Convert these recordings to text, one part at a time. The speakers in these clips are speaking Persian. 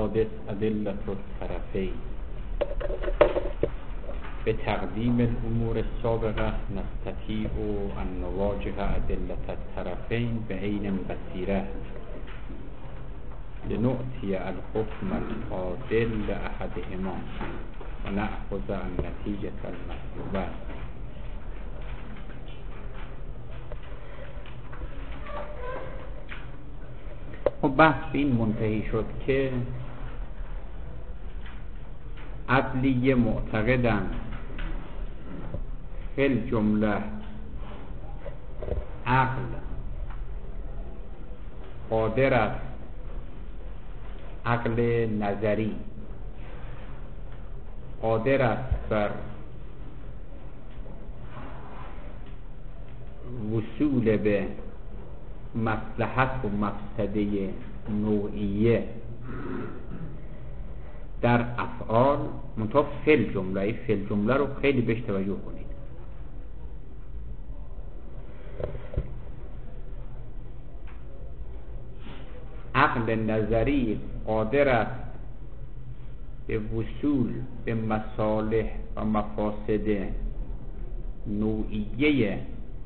السادس أدلة الطرفين. بتقديم الأمور السابقة نستطيع أن نواجه أدلة الطرفين بعين بصيرة لنؤتي الحكم الفاضل لأحدهما ونأخذ النتيجة المطلوبة. بحث این منتهی شد که عدلیه معتقدن فی الجمله عقل قادر است، عقل نظری قادر است بر وصول به مصلحت و مفسده نوعیه در افعال، منتها فی الجمله. فی الجمله رو خیلی بهش توجه کنید. عقل نظری قادر است به وصول به مصالح و مفاسد نوعیه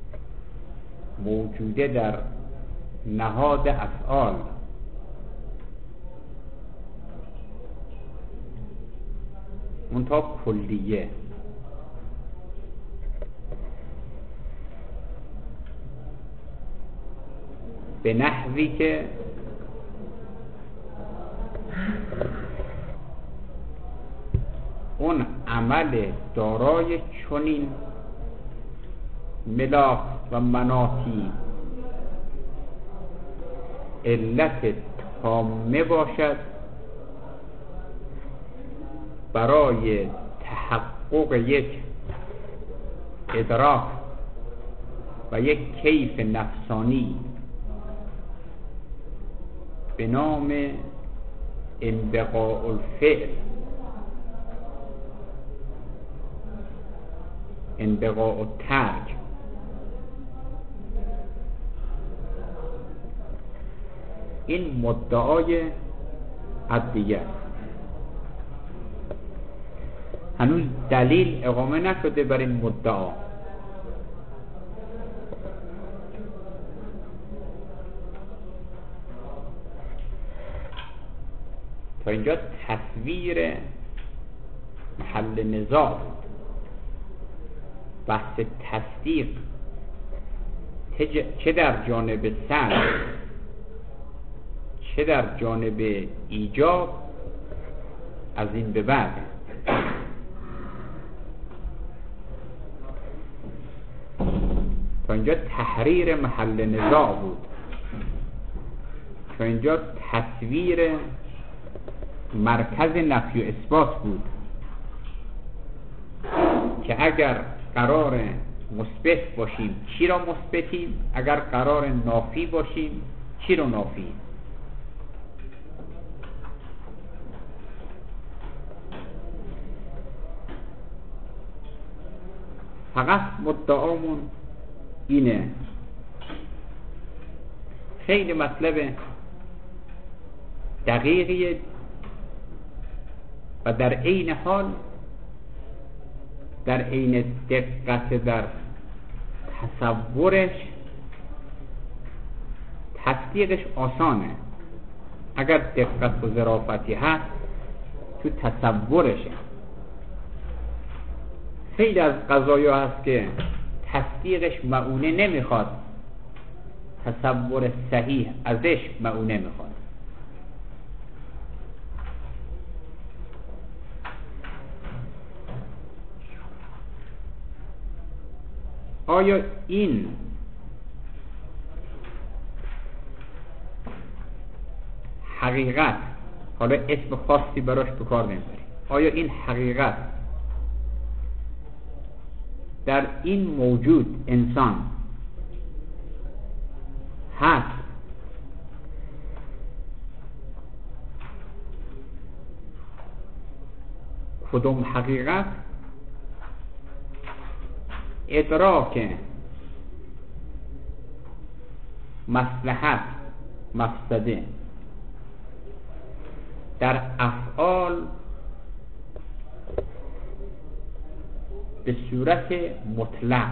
موجوده در نهاد افعال، منتها کلیه. به نحوی که اون عمل دارای چنین ملاک و مناطی علت تامه باشد برای تحقق یک ادراک و یک کیف نفسانی به نام انبقاء الفعل، انبقاء الترک. این مدعای عدلیه است. هنوز دلیل اقامه نشده بر این مدعا. تا اینجا تصویر محل نزاع بود. بحث تصدیق چه در جانب سلب چه در جانب ایجاب از این به بعد. تا اینجا تحریر محل نزاع بود. تا اینجا تصویر مرکز نفی و اثبات بود که اگر قرار مثبت باشیم چی را مثبتیم، اگر قرار نافی باشیم چی را نافی. فقط مدعامون اینه. خیلی مطلب دقیقیه و در عین حال در عین دقت در تصورش تصدیقش آسانه. اگر دقت و ظرافتی هست تو تصورشه. خیلی از قضایا هست که تصدیقش معونه نمیخواد، تصور صحیح ازش معونه میخواد. آیا این حقیقت، حالا اسم خاصی براش بکار نمیبریم، آیا این حقیقت در این موجود انسان هست؟ کدوم حقیقت؟ ادراک مصلحت مفسده در افعال به صورت مطلق،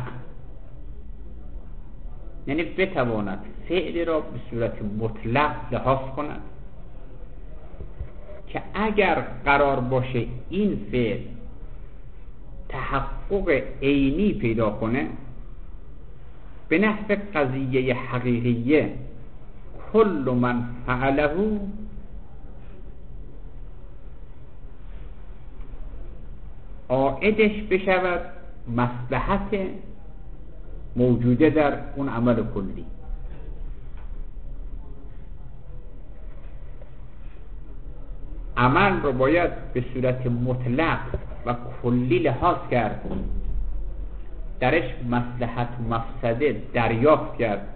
یعنی بتواند فعل را به صورت مطلق لحاظ کند که اگر قرار باشه این فعل تحقق عینی پیدا کنه، به نحو قضیه حقیقیه کل من فعله عائدش بشود مصلحت موجوده در اون عمل کلی. عمل رو باید به صورت مطلق و کلی لحاظ کرد، درش مصلحت و مفسده دریافت کرد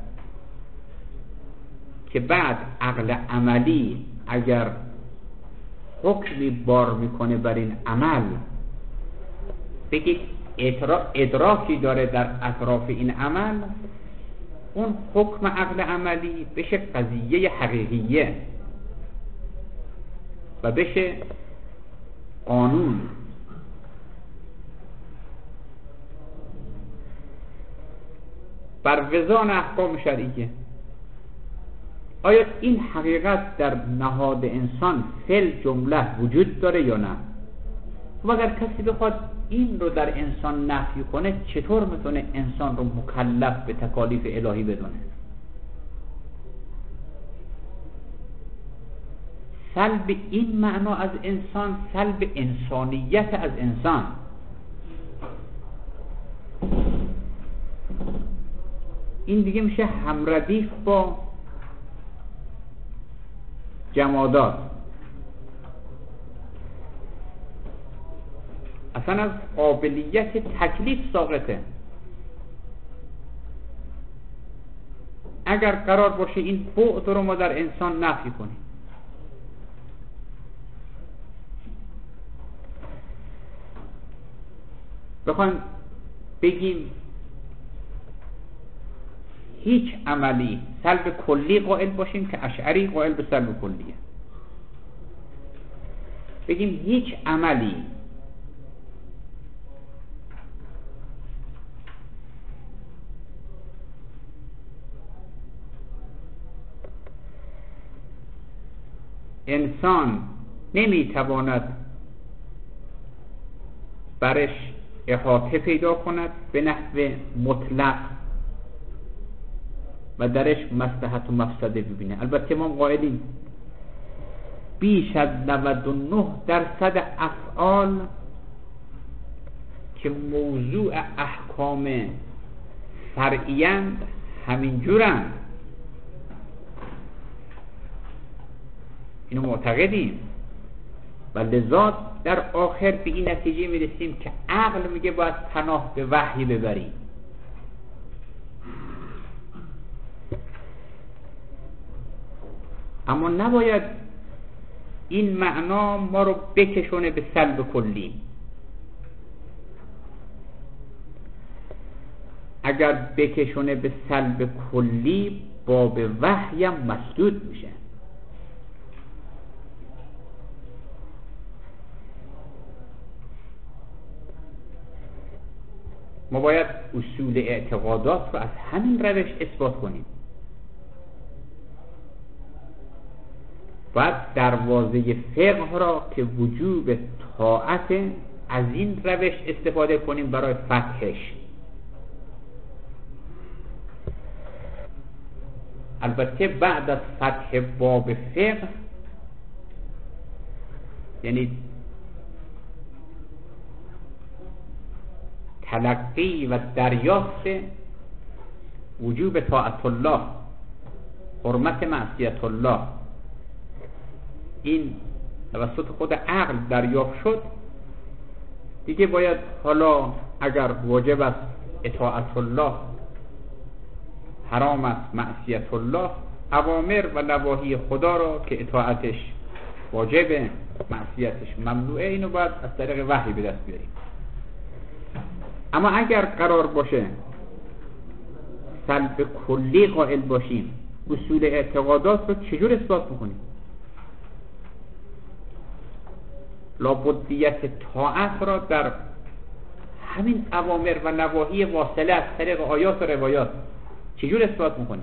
که بعد عقل عملی اگر حکمی بار میکنه بر این عمل، بگید ادراکی داره در اطراف این عمل، اون حکم عقل عملی بشه قضیه حقیقیه و بشه قانون. بر وزان احکام شرعیه. آیا این حقیقت در نهاد انسان فعل جمله وجود داره یا نه؟ و اگر کسی بخواد این رو در انسان نفی کنه، چطور میتونه انسان رو مکلف به تکالیف الهی بدونه؟ سلب این معنا از انسان، سلب انسانیت از انسان. این دیگه میشه همردیف با جمادات، اصلا از قابلیت تکلیف ساقطه. اگر قرار باشه این بعد رو ما در انسان نفی کنیم، بخوایم بگیم هیچ عملی سلب کلی قائل باشیم که اشعری قائل به سلب کلیه، بگیم هیچ عملی انسان نمیتواند برش احاطه پیدا کند به نحو مطلق و درش مصلحت و مفسده ببینه. البته ما قائلیم بیش از 99% افعال که موضوع احکام فرعیند همین جورند، اینو معتقدیم و لذا در آخر به این نتیجه میرسیم که عقل میگه باید پناه به وحی ببریم. اما نباید این معنا ما رو بکشونه به سلب کلی. اگر بکشونه به سلب کلی، باب وحی هم مسدود میشه. ما باید اصول اعتقادات رو از همین روش اثبات کنیم. باید دروازه فقه را که وجوب طاعت از این روش استفاده کنیم برای فتحش. البته بعد از فتح باب فقه، یعنی تلقی و دریافت وجوب طاعت الله، حرمت معصیت الله، این توسط خود عقل دریافت شد، دیگه باید حالا اگر واجب است اطاعت الله، حرام است معصیت الله، اوامر و نواهی خدا را که اطاعتش واجبه معصیتش ممنوعه، اینو باید از طریق وحی به دست بیاریم. اما اگر قرار باشه سلب کلی قائل باشیم، اصول اعتقادات رو چجور اثبات میکنیم؟ لابدیت طاعت را در همین اوامر و نواهی واصله از طریق آیات و روایات چجور اثبات میکنیم؟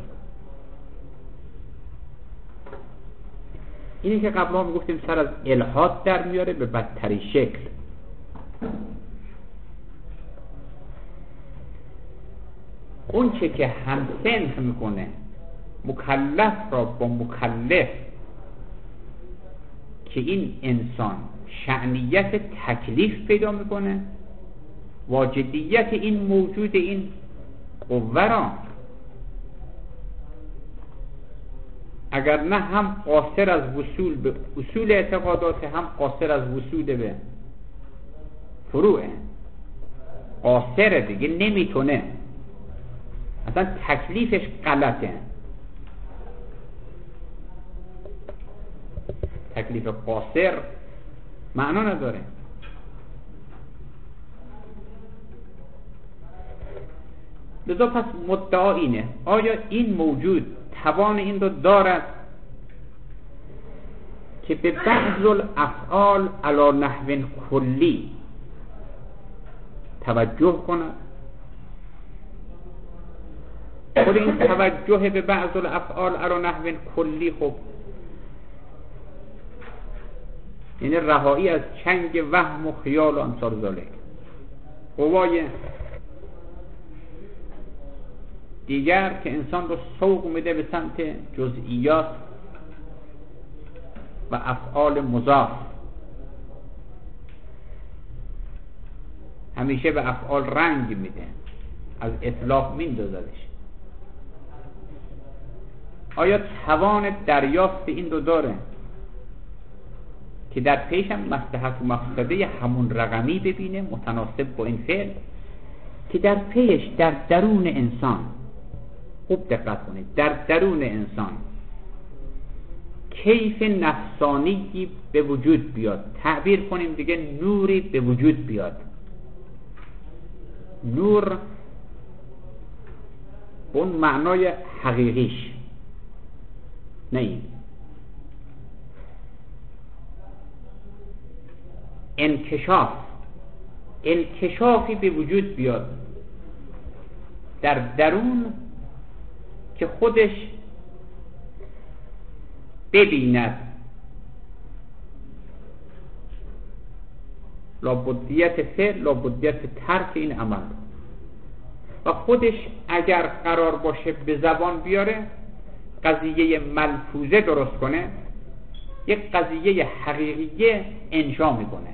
اینی که قبلا میگفتیم سر از الحاد در میاره به بدترین شکل. اون چه که همسنخ میکنه مکلف را با مکلف که این انسان شأنیت تکلیف پیدا میکنه، واجدیت این موجود این قوه را، اگر نه هم قاصر از وصول به اصول اعتقادات، هم قاصر از وصول به فروعه، قاصره دیگه، نمیتونه، اصلا تکلیفش غلطه. تکلیف قاصر معنا نداره. لذا پس مدعا اینه آیا این موجود توان این رو دارد که به بعض الافعال علی نحو کلی توجه کند؟ خود این توجه به بعض الافعال علی نحو کلی خب یعنی رهایی از چنگ وهم و خیال و امثال ذالک. قوای دیگر که انسان رو سوق میده به سمت جزئیات و افعال مضاف، همیشه به افعال رنگ میده، از اطلاق میندازدش. آیا توان دریافت این رو داره که در پیش هم مصلحت و مفسده همون رقمی ببینه متناسب با این فعل، که در پیش در درون انسان، خوب دقت کنید، در درون انسان کیف نفسانی به وجود بیاد، تعبیر کنیم دیگه نوری به وجود بیاد. نور اون معنای حقیقیش، نه این انکشافی به وجود بیاد در درون که خودش ببیند لابدیت فعل، لابدیت ترک این عمل، و خودش اگر قرار باشه به زبان بیاره، قضیه ملفوظه درست کنه، یک قضیه حقیقیه انشا میکنه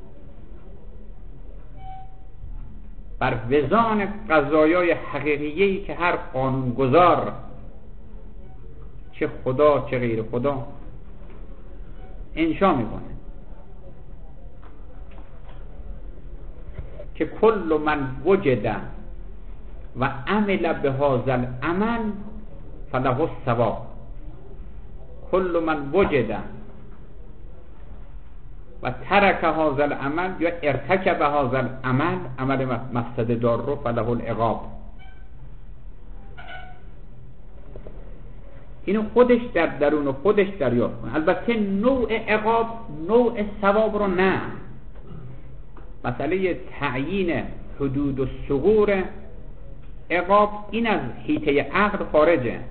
بر وزان قضایای حقیقیه‌ای که هر قانونگذار، چه خدا چه غیر خدا، انشا میکنه که کل من وجد و عمل به هذا العمل فله الثواب. کل من وجد و ترک هذا العمل یا ارتکب هذا العمل، عمل مفسد دار رو، فله العقاب. اینو خودش در درون خودش دریافت کنه. البته نوع عقاب نوع ثواب رو نه، مسئله تعیین حدود و ثغور عقاب این از حیطه عقل خارجه.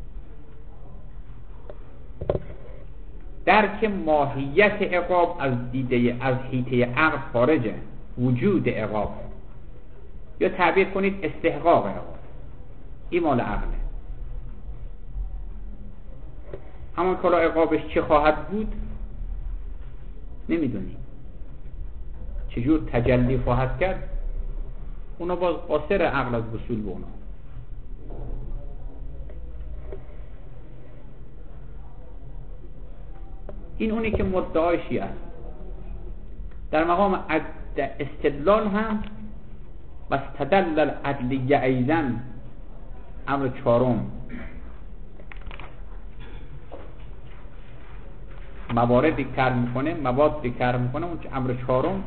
درک ماهیت عقاب از دیده از حیطه عقل خارجه، وجود عقاب، یا تعبیر کنید استحقاق عقاب، این مال عقله. همون کلا عقابش چه خواهد بود نمیدونی، چجور تجلی خواهد کرد، اونا باز قاصر عقل از وصول به اونا. این اونی که مدعای شیعه است. در مقام استدلال هم و استدلل العدلیه ایضا، امر چهارم، مواردی کار میکنه، موادی کار میکنه، اون امر چهارم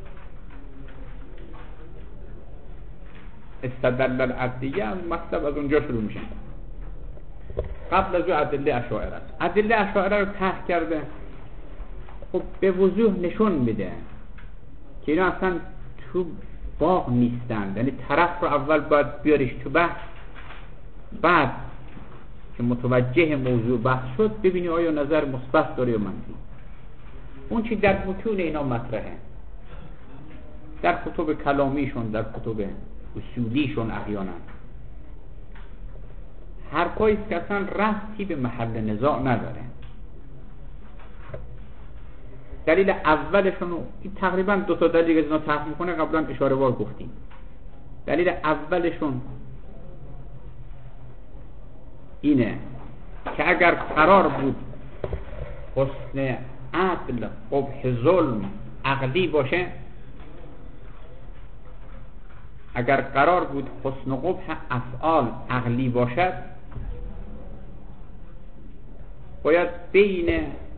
استدلل العدلیه، مطلب از اونجا شروع میشه. قبل از او ادله اشاعره است. ادله اشاعره رو طرح کرده خب به وضوح نشون میده که اینا اصلا تو باغ نیستن. یعنی طرف رو اول باید بیاریش تو بحث، بعد که متوجه موضوع بحث شد ببینی آیا نظر مثبت داره یا منفی. اون چی در متون اینا مطرحه، در کتب کلامیشون، در کتب اصولیشون احیانا حرفایی که اصلا ربطی به محل نزاع نداره. دلیل اولشون تقریبا 2 تا دلیل از اینا طرح میکنه، قبلا اشاره وار گفتیم. دلیل اولشون اینه که اگر قرار بود حسن عدل قبح ظلم عقلی باشه، اگر قرار بود حسن و قبح افعال عقلی باشد، باید بین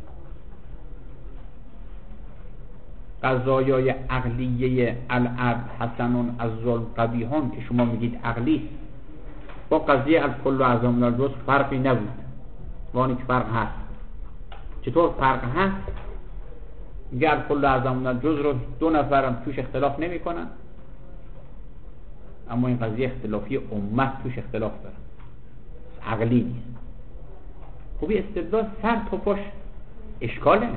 قضایای عقلیه العدل حسن از ظلم قبیحون که شما میگید عقلی، با قضیه الکل اعظم الجزء فرقی نبود. وانی که فرق هست. چطور فرق هست؟ میگه الکل اعظم الجزء رو 2 نفرم توش اختلاف نمی کنن، اما این قضیه اختلافی امت توش اختلاف داره، عقلی نیست. خوبی استدلال سر تا پاش اشکاله.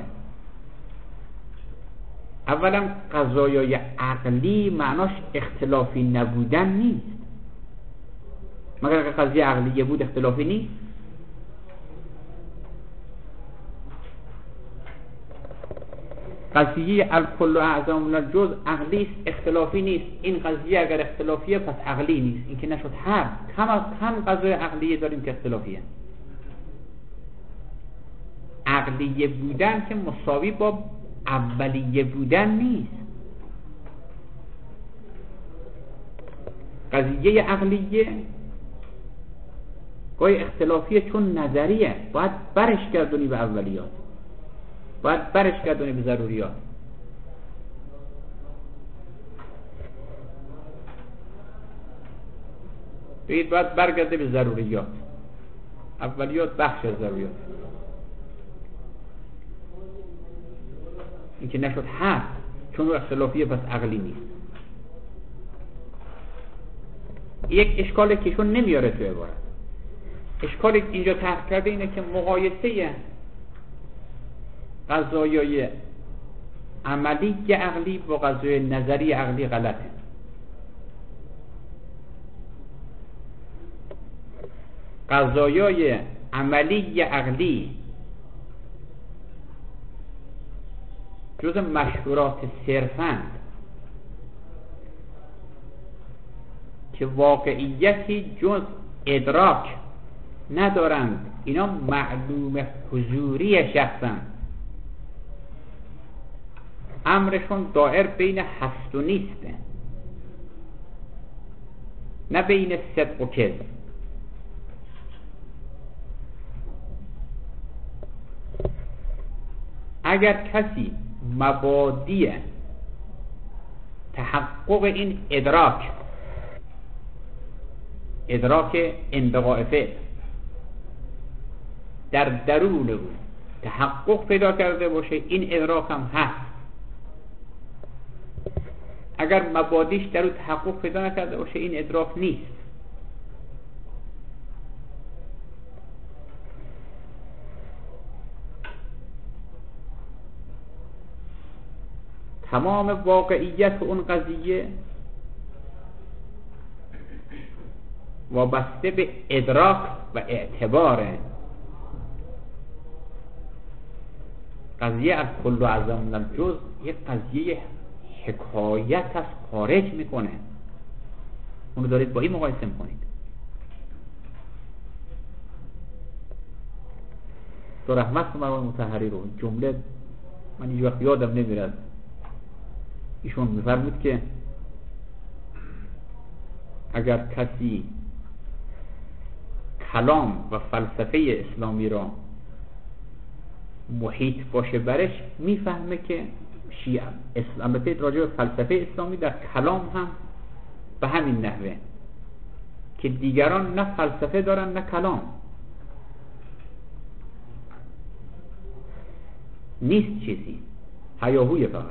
اولا قضایای عقلی معناش اختلافی نبودن نیست، مگر اگر قضیه عقلیه بود اختلافی نیست. قضیه الکل اعظم الجزء عقلی است، اختلافی نیست. این قضیه اگر اختلافیه پس عقلی نیست. این که نشد هم قضای عقلیه داریم که اختلافیه. عقلیه بودن که مساوی با اولیه بودن نیست. قضیه عقلیه گاهی اختلافیه چون نظریه، باید برش گردونی به اولیات، باید برش گردونی به ضروریات. بگید باید برگرده به ضروریات، اولیات بخش از ضروریات. این که نشد هست چون اختلافیه پس عقلی نیست. یک اشکالی که ایشون نمیاره تو عبارت، اشکالی که اینجا طرح کرده اینه که مقایسه قضایای عملی عقلی با قضایای نظری عقلی غلطه. قضایای عملی عقلی جز مشهورات صرفند که واقعیتی جز ادراک ندارند، اینا معلوم حضوری شخصند. امرشون دائر بین هست و نیسته، نه بین صدق و کذب. اگر کسی مبادی تحقق این ادراک انبغاء فعل در درون او تحقق پیدا کرده باشه، این ادراک هم هست. اگر مبادیش در او تحقق پیدا نکرده باشه، این ادراک نیست. تمام واقعیت اون قضیه وابسته به ادراک و اعتباره. قضیه از کل اعظم الجزء یک قضیه حکایت از خارج میکنه، اونو دارید با این مقایسه میکنید. تو رحمت مرحوم مطهری رو جمله من هیچ وقت یادم نمیاد، ایشون میفرمود که اگر کسی کلام و فلسفه اسلامی را محیط باشه برش، میفهمه که شیعه البته راجع به فلسفه اسلامی در کلام هم به همین نحوه که دیگران نه فلسفه دارن نه کلام، نیست چیزی. هیاهوی فقط.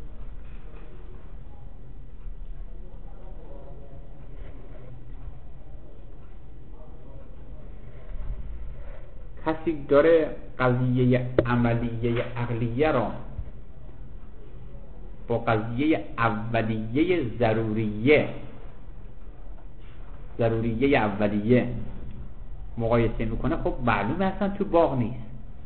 کسی داره قضیه عملیه عقلیه را با قضیه اولیه ضروریه اولیه مقایسه میکنه، خب معلومه اصلا تو باغ نیست.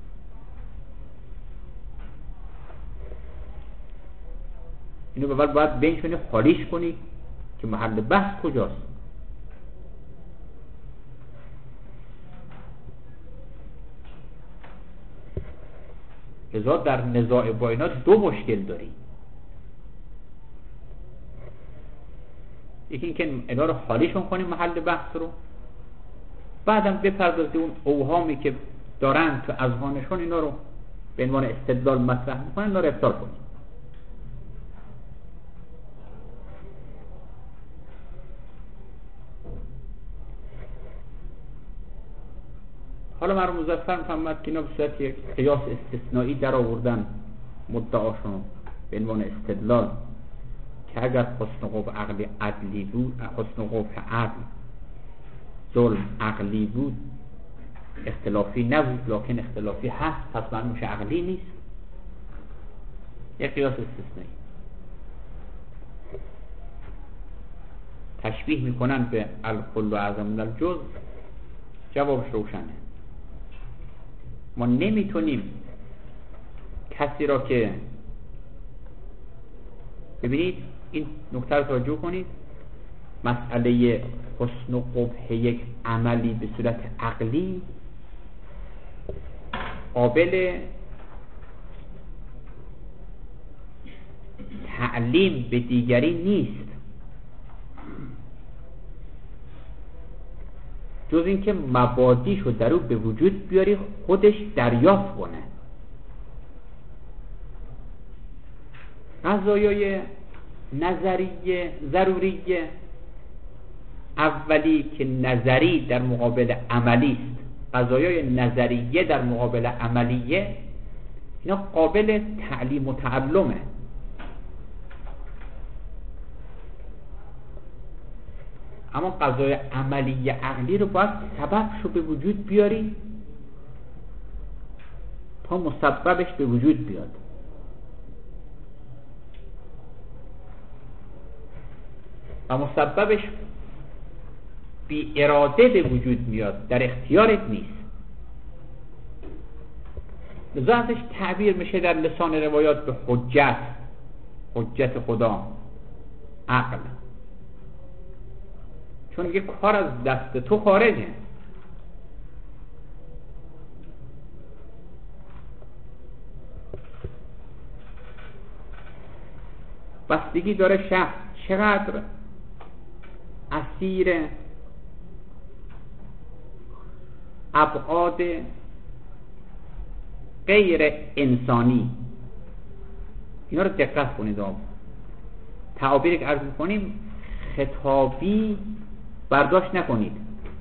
اینو به بعد باید بینشونی خالیش کنی که محل بحث کجاست. لذا در نزاع با اینا دو مشکل داریم. یکی اینکه اینا رو خالیشون کنیم محل بحث رو، بعدم بپردازیم اون اوهامی که دارن تو اذهانشون اینا رو به عنوان استدلال مطرح میکنن اینا رو ابطال کنیم. حالا مرحوم مظفر میفهمد که اینا به صورت یک قیاس استثنایی در آوردن مدعاشون به عنوان استدلال که اگر حسن قبح عقلی عدلی بود، حسن قبح عدل ظلم عقلی بود اختلافی نبود، لکن اختلافی هست، پس معنیش عقلی نیست. یک قیاس استثنایی. تشبیه میکنن به الکل اعظم من الجزء، جوابش روشنه. ما نمیتونیم کسی را که، ببینید این نکته رو توجه کنید، مسئله حسن و قبح یک عملی به صورت عقلی قابل تعلیم به دیگری نیست جز اینکه مبادیشو در او به وجود بیاری، خودش دریافت کنه. قضایای نظریه ضروریه اولی که نظری در مقابل عملی است، قضایای نظریه در مقابل عملیه، اینا قابل تعلیم و تعلمه. اما قضای عملی عقلی رو باید سببشو به وجود بیاری تا مسببش به وجود بیاد. و مسببش بی اراده به وجود میاد، در اختیارت نیست. لذا ازش تعبیر میشه در لسان روایات به حجت خدا، عقل، چون میگه کار از دست تو خارجه. بستگی داره شخص چقدر اسیر ابعاد غیر انسانی، اینا رو دقت کنید. تعابیری که عرض می‌کنیم خطابی برداشت نکنید.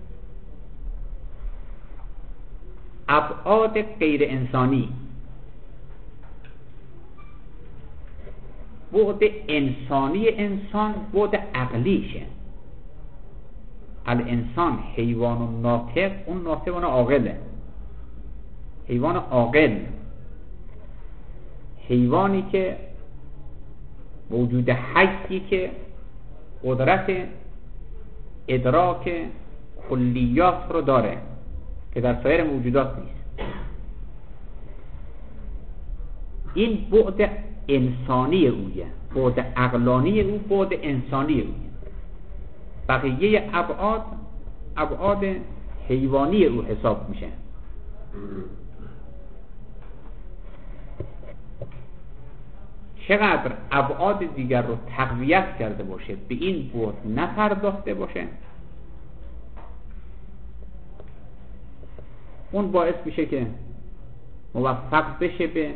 ابعاد غیر انسانی، بعد انسانی انسان بعد عقلیشه. الانسان حیوان و ناطق، اون ناطق اون عاقله. حیوان عاقل، حیوانی که موجود حیی که قدرت ادراک کلیات رو داره که در سایر موجودات نیست. این بعد انسانی اویه، بعد عقلانی او، بعد انسانی اویه. بقیه ابعاد حیوانی او حساب میشه. چقدر ابعاد دیگر رو تقویت کرده باشه، به این بعد نپرداخته باشه، اون باعث میشه که موفق بشه به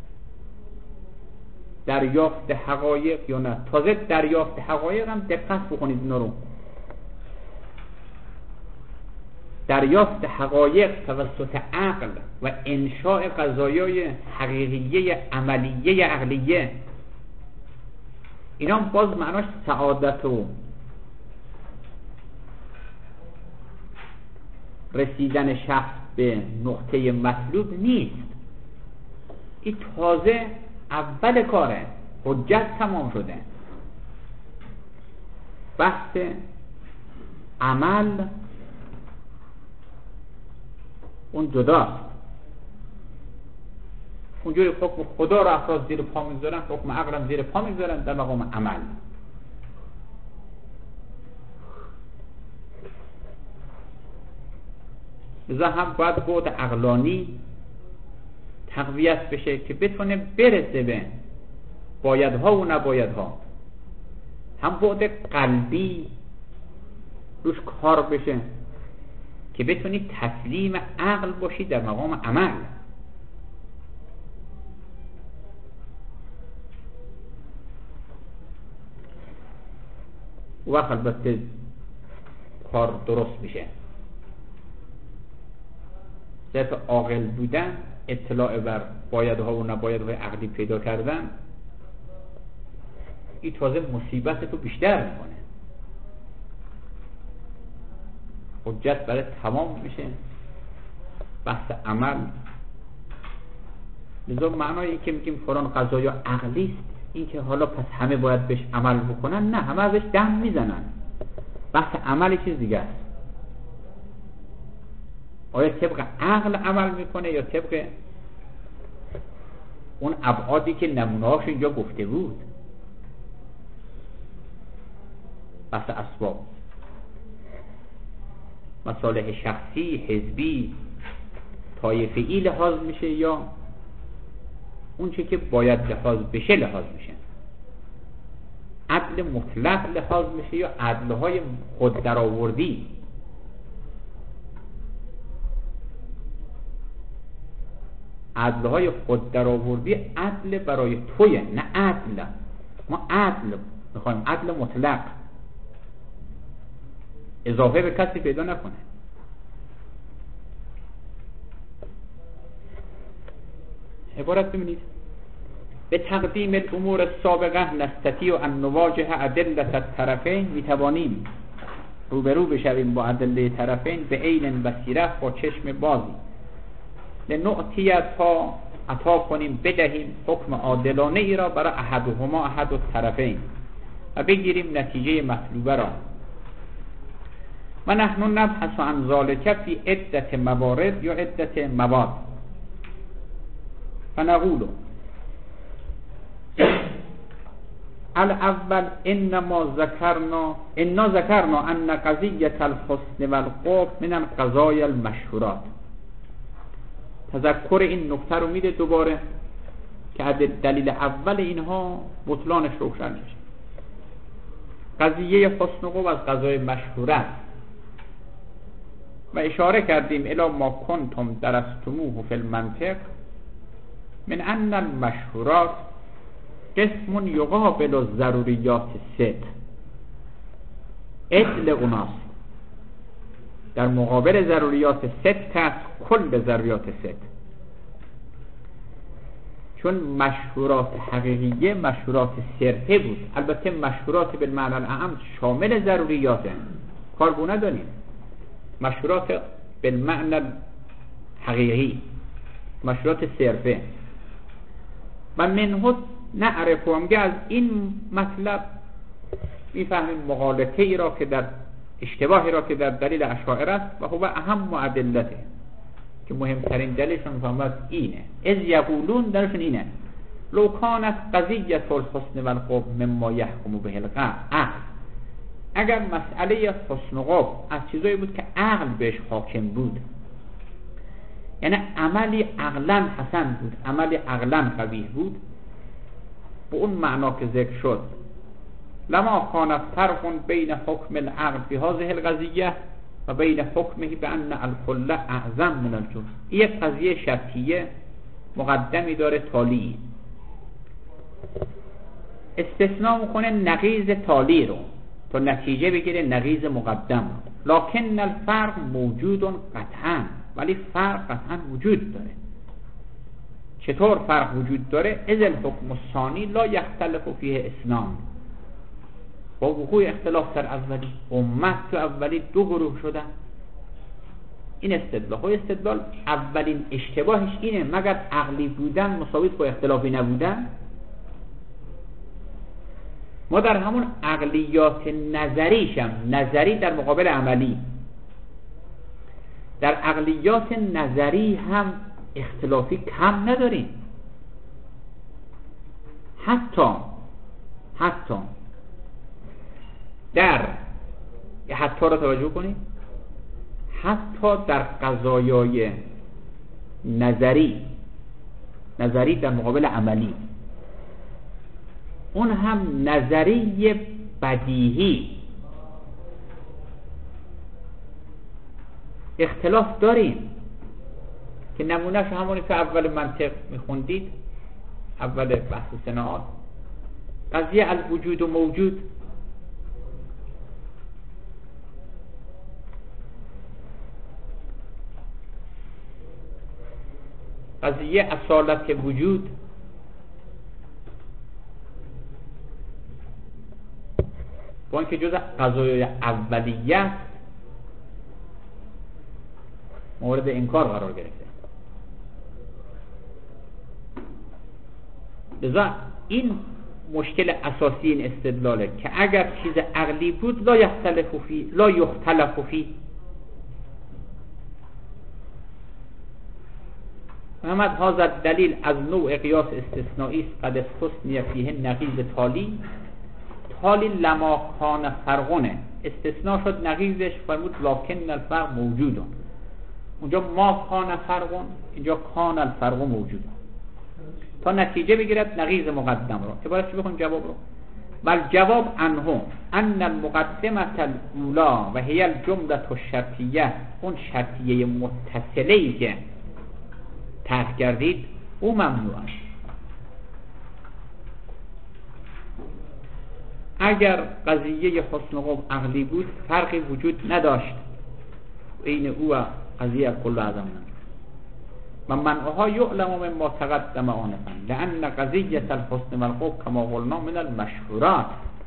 دریافت حقایق یا نه. تازه دریافت حقایق هم دقت بکنید اینا رو. دریافت حقایق توسط عقل و انشاء قضایای حقیقیه عملیه عقلیه، اینا باز معناش سعادت و رسیدن شخص به نقطه مطلوب نیست. این تازه اول کاره، حجت تمام شده. بحث عمل اون جداست. اونجوری حکم خدا رو افراد زیر پا میگذارن، حکم عقلم زیر پا میگذارن در مقام عمل. لذا هم باید بعد عقلانی تقویت بشه که بتونه برسه به بایدها و نبایدها. هم بعد قلبی روش کار بشه که بتونی تسلیم عقل باشی در مقام عمل. و البته کار درست میشه. صرف عاقل بودن، اطلاع بر بایدها و نبایدهای عقلی پیدا کردن، این تازه مصیبت تو بیشتر میکنه. حجت برای تمام میشه بحث عمل. لذا معنایی که میگیم فلان قضایا عقلی است، این که حالا پس همه باید بهش عمل بکنن، نه، همه ازش دم میزنن. بحث عمل چیز دیگه است. آیا طبق عقل عمل میکنه یا طبق اون ابعادی که نمونه‌هاش اینجا گفته بود؟ بحث اسباب، مصالح شخصی، حزبی، طایفه‌ای لحاظ میشه یا اون چه که باید لحاظ بشه لحاظ میشه؟ عدل مطلق لحاظ میشه یا عدلهای خود درآوردی؟ عدلهای خود درآوردی عدل برای تویه، نه عدل. ما عدل میخوایم، عدل مطلق، اضافه به کسی پیدا نکنه. عبارت ببینید: به تقدیم الامور سابقه نستطیع ان نواجه ادله الطرفین، میتوانیم روبرو بشویم با ادله طرفین به عین بصیره، با چشم بازی. لنعطیتها، عطا کنیم، بدهیم حکم عادلانه ای را برای احدهما، احد الطرفین، و بگیریم نتیجه مطلوبه را. و نحن نبحث عن ذلك فی عدة موارد یا عدة مواد. فنقول الاول انا ذکرنا ان قضیة الحسن والقبح من القضايا المشهورات. تذکر این نکته رو میده دوباره که دلیل اول اینها بطلانش روشن میشه. قضیه حسن و قبح از قضای مشهورات و اشاره کردیم الی ما کنتم درستموه فی المنطق من ان المشهورات قسم یقابل الضروریات الست. عدل اوناست در مقابل ضروریات ست است، کل ضروریات ست. چون مشهورات حقیقیه مشهورات صرفه بود. البته مشهورات بالمعنی الاعم شامل ضروریات، کارگو نداریم. مشهورات بالمعنی حقیقی، مشهورات صرفه. و منه نعرفهم، که از این مطلب میفهمیم مغالطه ای را که در اشتباهی را که در دلیل اشاعره است و هو اهم معدلته، که مهمترین دلیلشون فهمت اینه. از یقولون درشون اینه: لو کانت قضیة الحسن والقبح مما یحکم به العقل. اگر مسئله حسن و قبح از چیزایی بود که عقل بهش حاکم بود، یعنی عملی عقلا حسن بود، عملی عقلا قبیح بود، به اون معنا که ذکر شد، لما کان فرق بین حکم العقل فی هذه القضیه و بین حکمه بان الکل اعظم من الجزء. یک قضیه شرطیه مقدمی داره تالی، استثناء میکنه نقیض تالی رو تا نتیجه بگیره نقیض مقدم. لکن الفرق موجود قطعا، ولی فرق قطعا وجود داره. چطور فرق وجود داره؟ اذ الحکم الثانی لا یختلف فیه اثنان، با وقوع اختلاف در اولی، امت تو اولی دو گروه شدن. این استدلال اولین اشتباهش اینه، مگر عقلی بودن مساویت با اختلافی نبودن؟ ما در همون عقلیات نظری در مقابل عملی، در عقلیات نظری هم اختلافی کم نداریم. حتی در حتی را توجه کنید، حتی در قضایای نظری در مقابل عملی، اون هم نظری بدیهی، اختلاف داریم که نمونهش همونی که اول منطق میخوندید، اول بحث صناعات، قضیه الوجود و موجود. قضیه اصالت وجود، با اینکه جز قضایای اولیه است مورد انکار قرار گرفته. لذا این مشکل اساسی این استدلاله که اگر چیز عقلی بود لا یختلف فی. محمد هذا دلیل از نوع قیاس استثنایی است قد استثنی فیه نقیض تالی لما کان فرقونه، استثناء شد نقیضش، فرمود لکن الفرق موجودون. اونجا ما کان فرقون، اینجا کان الفرق موجود، تا نتیجه بگیرد نقیض مقدم رو. عبارت چی بخون جواب رو؟ بل جواب عنه ان المقدمه الاولا و هی الجمله الشرطیه، اون شرطیه متصله‌ای که طرح کردید او ممنوع است. اگر قضیه حسن قوم عقلی بود فرقی وجود نداشت بین او و قضیه کل اعظم و منعها یعلم من ما تقدم آنفا لأن قضیه الحسن والقوم کما قلنا من المشهورات.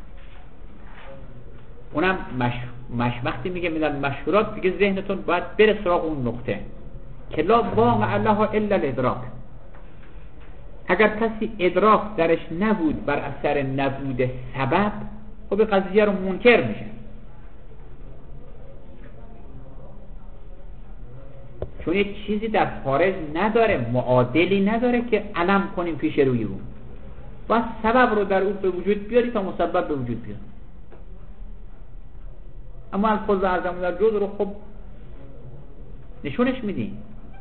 اونم وقتی میگه من المشهورات دیگه ذهنتون باید بره سراغ اون نقطه که لا واقع لها الا الادراک. اگر کسی ادراک درش نبود بر اثر نبود سبب، خب قضیه رو منکر میشه، چون یک چیزی در خارج نداره، معادلی نداره که علم کنیم پیش روی او. باید سبب رو در اون به وجود بیاری تا مسبب به وجود بیاد. اما الفاظ اعظم در جز رو خب نشونش میدیم،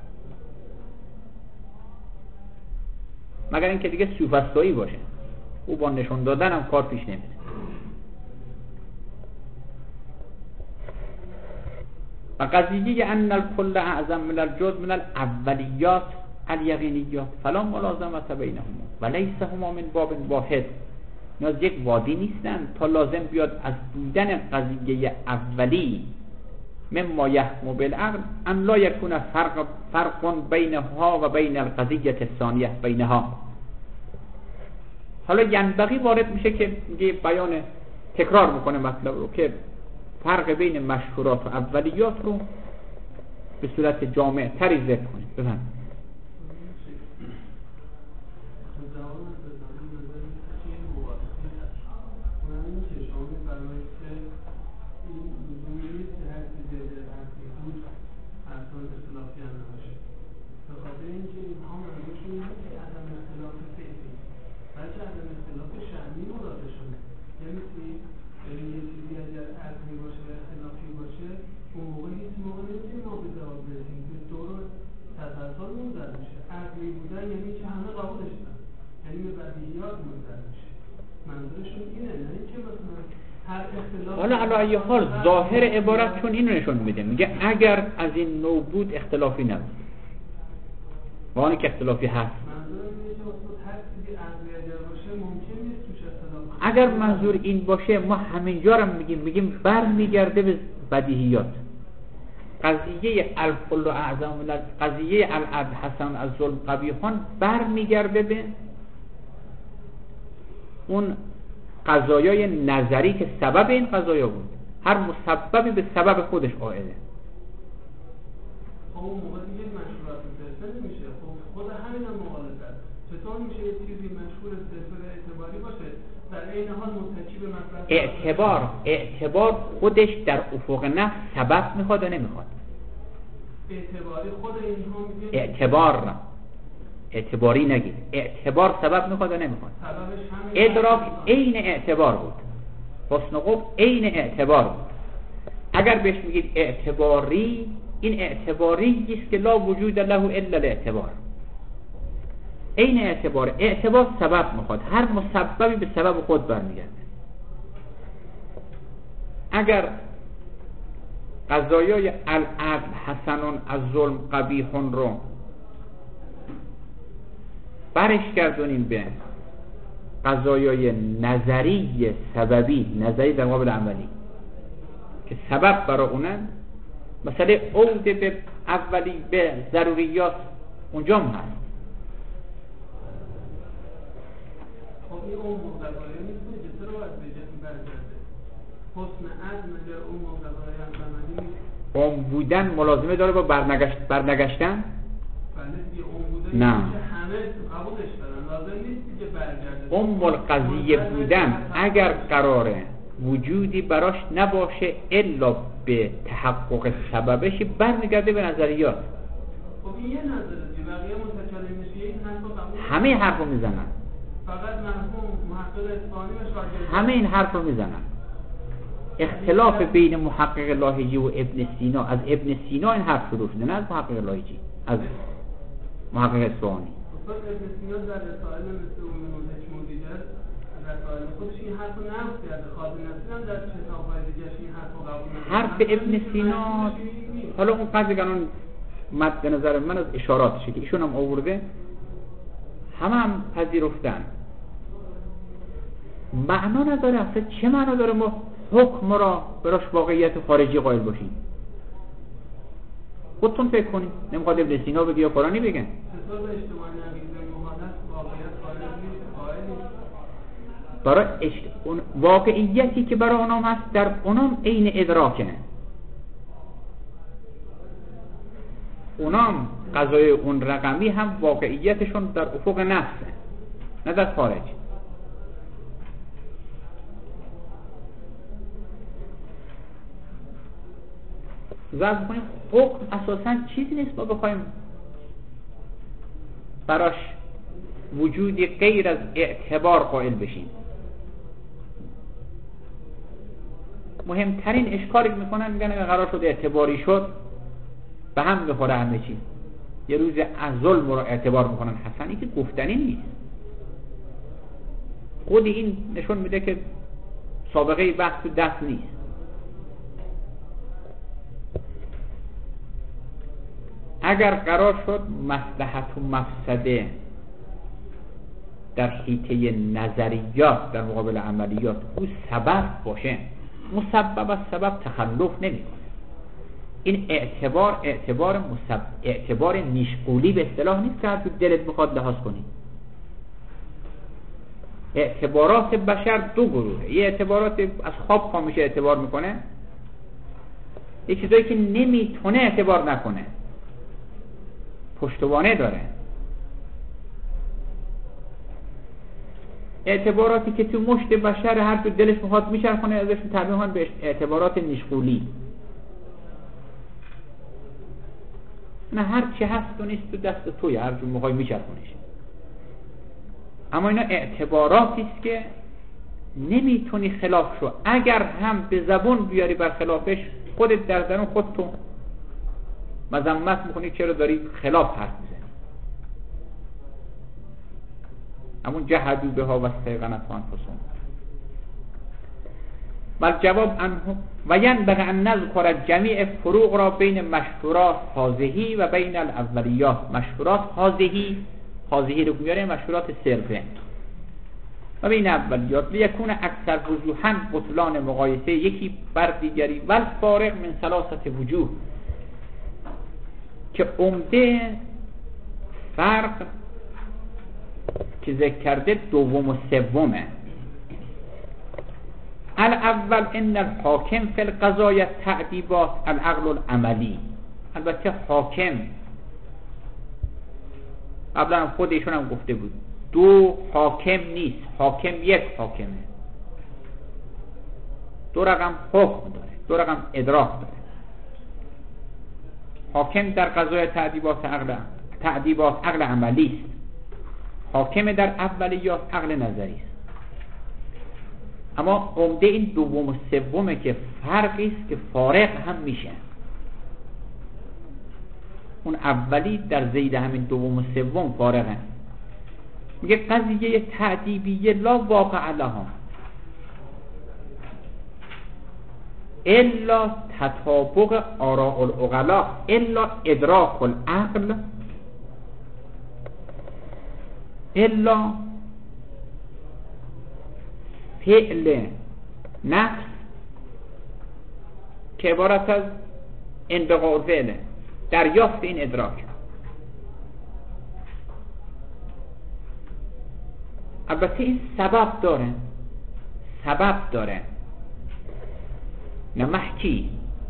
مگر اینکه دیگه سوفسطایی باشه، او با نشون دادن هم کار پیش نمیره. و قضیه ان الکل اعظم من الجزء من الاولیات الیقینیات فلا ملازمت بینهما و لیس هما من باب واحد. اینا از یک وادی نیستن تا لازم بیاد از بودن قضیه اولی مما یحکم بالعقل ان لا یکون فرق بینها و بین القضیه الثانیه بینها. حالا ینبغی وارد میشه که میگه بیان تکرار میکنه مطلب رو که فرق بین مشهورات و اولیات رو به صورت جامع تری ذکر کنید. بفرمایید. حالا علی حال ظاهر عبارت چون اینو نشون میده، میگه اگر از این نوع بود اختلافی نبود، وانی که اختلافی هست. اگر منظور این باشه ما همینجا رو میگیم بر میگرده به بدیهیات. قضیه الکل اعظم قضیه العدل حسن از ظلم قبیحان برمیگرده به اون قضایای نظری که سبب این قضایا بود. هر مسببی به سبب خودش عائده. خب اون موقع دیگه مشهورات سلسله میشه. خب خود همین هم مغالطه. چطور میشه یه چیزی مشهور سلسله اعتباری باشه در این حال متکی به مطلب اعتبار خودش در افق نفس سبب میخواد و نمیخواد. اعتباری خود اینها میگه اعتباری نگید. اعتبار سبب میخواد و نمیخواد. ادراک عین اعتبار بود. حسن قبح عین اعتبار بود. اگر بهش میگید اعتباری، این اعتباری است که لا وجود له الا الاعتبار. عین اعتبار سبب میخواد. هر مسببی به سبب خود برمیگرده. اگر قضایای العدل حسنون از ظلم قبیحون رو برش گردونیم به قضایای نظری سببی، نظری در مقابل عملی که سبب برای اونن، مثلا عود به اولی به ضروریات اونجا هم هست. خب این اون مقدمه نیست که چرا باید به جسم برگرده؟ حسن عزم اگر اون مقدمه عملی نیست، اون بودن ملازمه داره با برنگشتن؟ بله دیگه اون بودن نه، همه قبولش دارن، لازم نیست که برگرده. اون قضیه بودن اگر قراره وجودی براش نباشه الا به تحقق سببش، برمیگرده به نظریات. خب این یه نظره دیگه، بقیه متکلم میشه این حرفو قبول، همه حرفو میزنن، فقط مرحوم محقق اصفهانی و همه این حرفو میزنن. اختلاف بین محقق لاهیجی و ابن سینا، از ابن سینا این حرف شروع شده، نه از محقق لاهیجی، از محقق اصفهانی. استاد ابن سینا در رسائل مثل اون حکم دیگر رسائل خودش این حرفو نقض کرده. خالد نصیر هم در کتاب‌های دیگه این حرفو قبول نکرده. حرف ابن سینا حالا اون قضیه قانون مد نظر من از اشاراتشه که ایشون هم آورده، هم پذیرفتن. معنا نداره اصلا. چه معنا داره ما حکم را براش واقعیت خارجی قائل باشیم؟ خودتون فکر کنید. نمیخواد ابن سینا بگه یا قرآنی بگن. چطور به اجتماع نقیضه محادث واقعیت خارجی قائل؟ برای اون واقعیتی که برای اونام هست در اونام عین ادراکه. اونام قضای اون رقمی هم واقعیتشون در افق نفسه، نه در خارج. ضرب کنیم حکم اساساً چیزی نیست ما بخوایم براش وجودی غیر از اعتبار قائل بشیم. مهمترین اشکالی که میکنن میگن اگه قرار شد اعتباری شد به هم بخوره همه چیز. یه روز از ظلم رو اعتبار میکنن حسنی که گفتنی نیست. خود این نشون میده که سابقه بحث تو دست نیست. اگر قرار شد مصلحت و مفسده در حیطه نظریات در مقابل عملیات او سبب باشه، مسبب از سبب تخلف نمیکنه. این اعتبار نیشغولی به اصطلاح نیست که تو دلت بخواد لحاظ کنی. اعتبارات بشر دو گروهه. یه اعتبارات از خواب پا میشه اعتبار میکنه، یه چیزایی که نمیتونه اعتبار نکنه، پشتوانه داره. اعتباراتی که تو مشت بشر هر تو دلش میخواد میچرخونه ازش تبدیل میشن به اعتبارات نیشغولی. نه هر چی هست و نیست تو دست توی، هر جو میخوای میچرخونیش. اما اینا اعتباراتی است که نمیتونی خلاف شو. اگر هم به زبون بیاری بر خلافش، خودت در درون خودتو مذمت میکنی چرا داری خلاف حرف میزنی. همون جهدوا بها و استیقنتها انفسهم. بل جواب و ینبغی ان نذکر جمیع فروق را بین مشهورات هذه و بین الاولیات. مشهورات هذه رو میاره مشهورات صرفه و بین اولیات لیکون اکثر وجوهاً بطلان مقایسه یکی بر دیگری ول فارق من ثلاثه وجوه، که عمده فرق که ذکر کرده دوم و سومه. الاول ان الحاکم فی القضایا تعدیبات العقل العملی. البته حاکم قبلا خود ایشون هم گفته بود دو حاکم نیست، حاکم یک حاکمه، دو رقم حکم داره، دو رقم ادراک داره. حاکم در قضای تعدیبات عقل عملی است، حاکم در اولیات عقل نظری است. اما عمده این دوم و سومه که فرقی است که فارق هم میشه. اون اولی در زید همین دوم و سوم فارقه. میگه قضیه تعدیبیه لا واقع لها الا تطابق آراء العقلاء الا ادراک العقل الا فعل نفس که عبارت از انبقاء الفعله، دریافت این ادراک. البته این سبب داره نه محکی.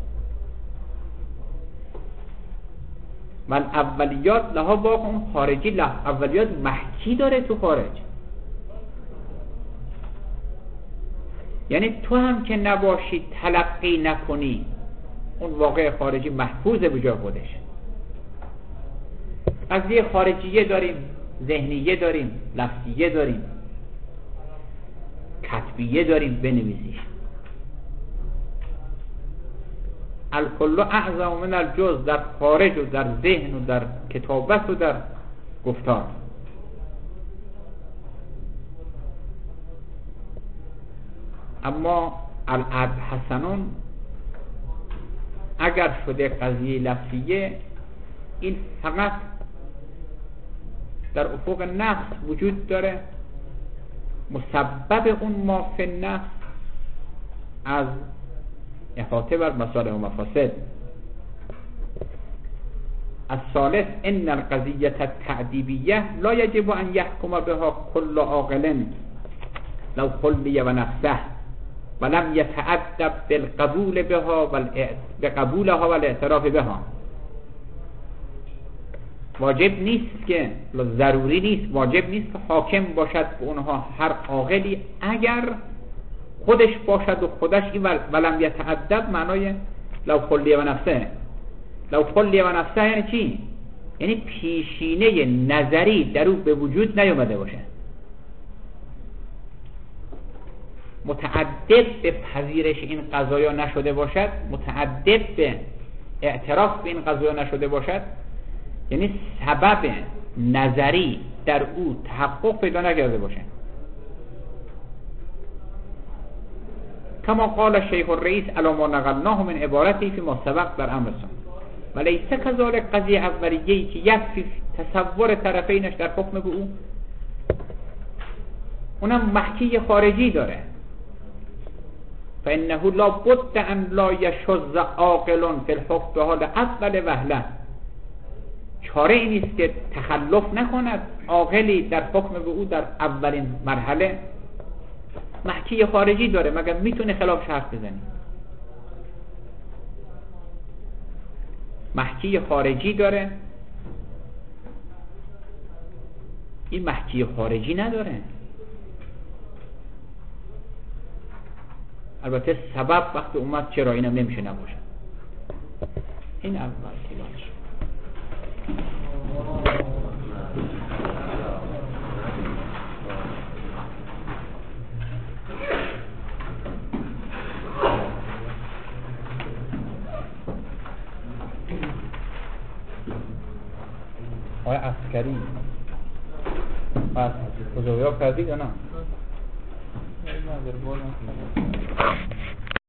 من اولیات لها واقع اون خارجی له اولیات محکی داره تو خارج. یعنی تو هم که نباشی تلقی نکنی اون واقع خارجی محفوظه به جای خودش. قضیه خارجیه داریم، ذهنیه داریم، لفظیه داریم، کتبیه داریم بنویسیش. الکل اعظم من الجزء در خارج و در ذهن و در کتابت و در گفتار. اما العد حسنون اگر شده قضیه لفظیه، این فقط در افق نفس وجود داره. مسبب اون ما فی النفس از احاطه بر مصالح و مفاسد. الثالث ان القضیه التعدیبیه لا یجب ان یحکم بها کل عاقل لو خلی و نفسه ولم یتأدب بالقبول بقبولها والاعتراف بها. واجب نیست که، ضروری نیست، واجب نیست که حاکم باشد به اونها هر عاقلی اگر خودش باشد و خودش این ولم یتأدب معنای لو خلی و نفسه. لو خلی و نفسه یعنی چی؟ یعنی پیشینه نظری در او به وجود نیومده باشه، متعدد به پذیرش این قضایا نشده باشد، متعدد به اعتراف به این قضایا نشده باشد، یعنی سبب نظری در او تحقق پیدا نکرده باشه. کما قال شیخ الرئیس علی ما نقلناه من عبارتی فی ما سبق در امرسان و لیس کذالک قضیه اولیه‌ای که یکفی تصور طرفینش در حکم به او، اونم محکی خارجی داره. فانه لا بد ان لا یشذ عاقل فی الحکم به حال اول وهله. چاره این است که تخلف نکند عاقلی در حکم به او در اولین مرحله. محکی خارجی داره، مگر میتونه خلاف حرف بزنی؟ محکی خارجی داره، این محکی خارجی نداره. البته سبب وقت اومد چرا اینم نمیشه نباشه. این اول کلاش آقای عسکری پس بزرگی ها کردید یا نه؟